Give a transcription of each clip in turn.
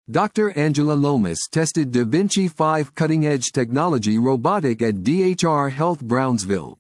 Dr. Angela Lomas tested Da Vinci 5 cutting-edge technology robotic at DHR Health Brownsville.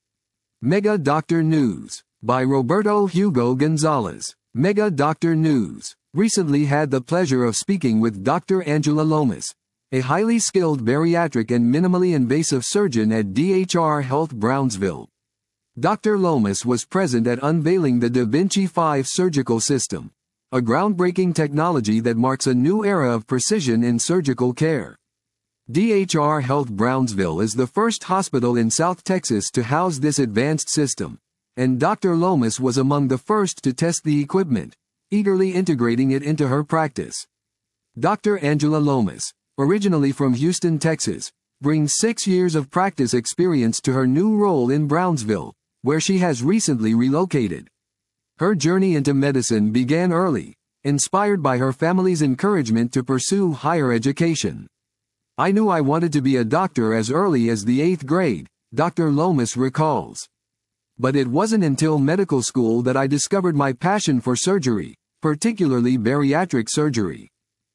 Mega Doctor News by Roberto Hugo Gonzalez. Mega Doctor News. Recently had the pleasure of speaking with Dr. Angela Lomas, a highly skilled bariatric and minimally invasive surgeon at DHR Health Brownsville. Dr. Lomas was present at unveiling the Da Vinci 5 surgical system, a groundbreaking technology that marks a new era of precision in surgical care. DHR Health Brownsville is the first hospital in South Texas to house this advanced system, and Dr. Lomas was among the first to test the equipment, eagerly integrating it into her practice. Dr. Angela Lomas, originally from Houston, Texas, brings 6 years of practice experience to her new role in Brownsville, where she has recently relocated. Her journey into medicine began early, inspired by her family's encouragement to pursue higher education. "I knew I wanted to be a doctor as early as the 8th grade, Dr. Lomas recalls. But it wasn't until medical school that I discovered my passion for surgery, particularly bariatric surgery."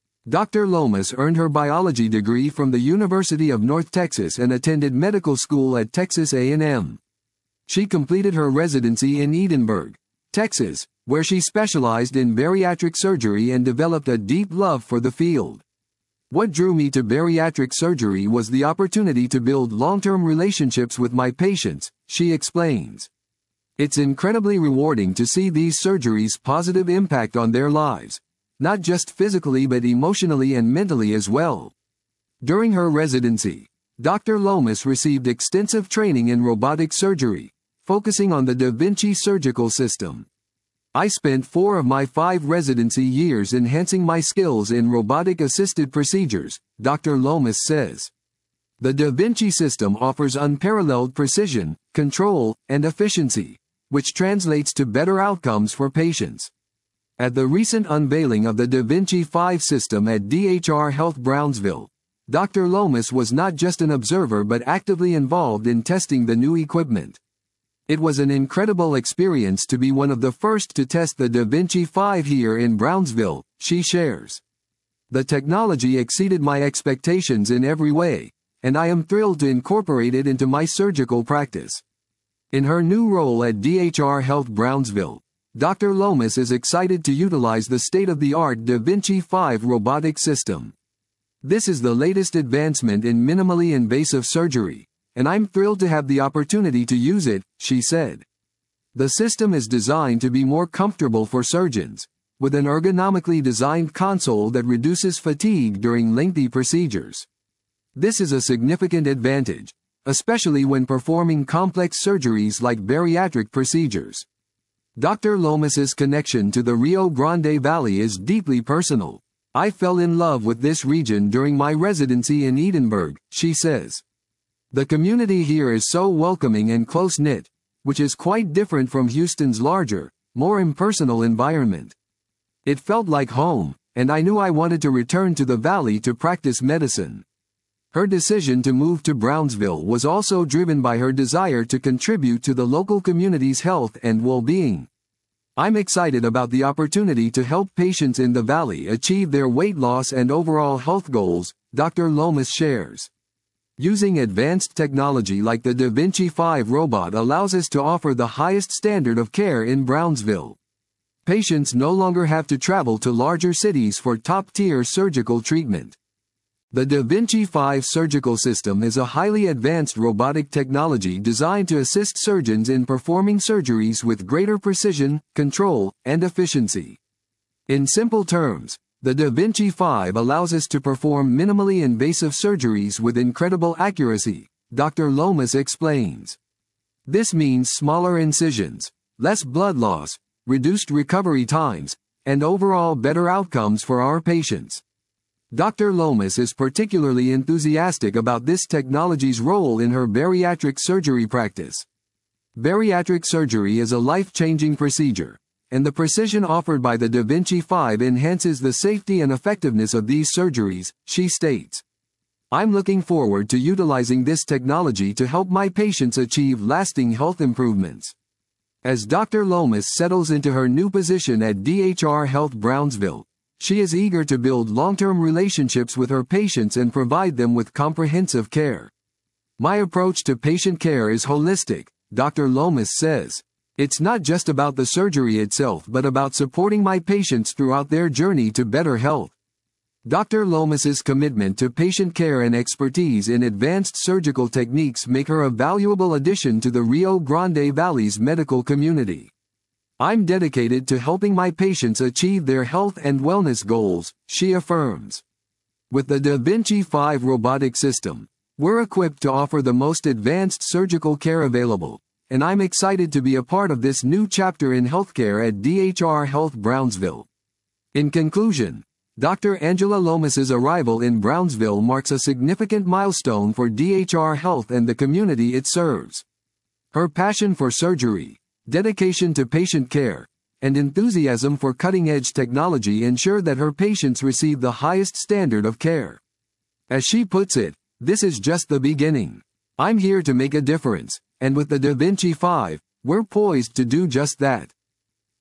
Dr. Lomas earned her biology degree from the University of North Texas and attended medical school at Texas A&M. She completed her residency in Edinburgh, Texas, where she specialized in bariatric surgery and developed a deep love for the field. "What drew me to bariatric surgery was the opportunity to build long-term relationships with my patients," she explains. "It's incredibly rewarding to see these surgeries' positive impact on their lives, not just physically but emotionally and mentally as well." During her residency, Dr. Lomas received extensive training in robotic surgery, focusing on the Da Vinci surgical system. "I spent 4 of my 5 residency years enhancing my skills in robotic-assisted procedures," Dr. Lomas says. "The Da Vinci system offers unparalleled precision, control, and efficiency, which translates to better outcomes for patients." At the recent unveiling of the Da Vinci 5 system at DHR Health Brownsville, Dr. Lomas was not just an observer but actively involved in testing the new equipment. "It was an incredible experience to be one of the first to test the Da Vinci 5 here in Brownsville," she shares. "The technology exceeded my expectations in every way, and I am thrilled to incorporate it into my surgical practice." In her new role at DHR Health Brownsville, Dr. Lomas is excited to utilize the state-of-the-art Da Vinci 5 robotic system. "This is the latest advancement in minimally invasive surgery, and I'm thrilled to have the opportunity to use it," she said. "The system is designed to be more comfortable for surgeons, with an ergonomically designed console that reduces fatigue during lengthy procedures. This is a significant advantage, especially when performing complex surgeries like bariatric procedures." Dr. Lomas's connection to the Rio Grande Valley is deeply personal. "I fell in love with this region during my residency in Edinburgh," she says. "The community here is so welcoming and close-knit, which is quite different from Houston's larger, more impersonal environment. It felt like home, and I knew I wanted to return to the valley to practice medicine." Her decision to move to Brownsville was also driven by her desire to contribute to the local community's health and well-being. "I'm excited about the opportunity to help patients in the valley achieve their weight loss and overall health goals," Dr. Lomas shares. "Using advanced technology like the Da Vinci 5 robot allows us to offer the highest standard of care in Brownsville. Patients no longer have to travel to larger cities for top-tier surgical treatment." The Da Vinci 5 surgical system is a highly advanced robotic technology designed to assist surgeons in performing surgeries with greater precision, control, and efficiency. In simple terms, the Da Vinci 5 allows us to perform minimally invasive surgeries with incredible accuracy, Dr. Lomas explains. "This means smaller incisions, less blood loss, reduced recovery times, and overall better outcomes for our patients." Dr. Lomas is particularly enthusiastic about this technology's role in her bariatric surgery practice. "Bariatric surgery is a life-changing procedure, and the precision offered by the Da Vinci 5 enhances the safety and effectiveness of these surgeries," she states. "I'm looking forward to utilizing this technology to help my patients achieve lasting health improvements." As Dr. Lomas settles into her new position at DHR Health Brownsville, She is eager to build long-term relationships with her patients and provide them with comprehensive care. My approach to patient care is holistic, Dr. Lomas says. It's not just about the surgery itself but about supporting my patients throughout their journey to better health. Dr. Lomas's commitment to patient care and expertise in advanced surgical techniques make her a valuable addition to the Rio Grande Valley's medical community. I'm dedicated to helping my patients achieve their health and wellness goals, she affirms. With the Da Vinci 5 robotic system, we're equipped to offer the most advanced surgical care available, and I'm excited to be a part of this new chapter in healthcare at DHR Health Brownsville. In conclusion, Dr. Angela Lomas's arrival in Brownsville marks a significant milestone for DHR Health and the community it serves. Her passion for surgery, dedication to patient care, and enthusiasm for cutting-edge technology ensure that her patients receive the highest standard of care. As she puts it, "This is just the beginning. I'm here to make a difference, and with the Da Vinci 5, we're poised to do just that."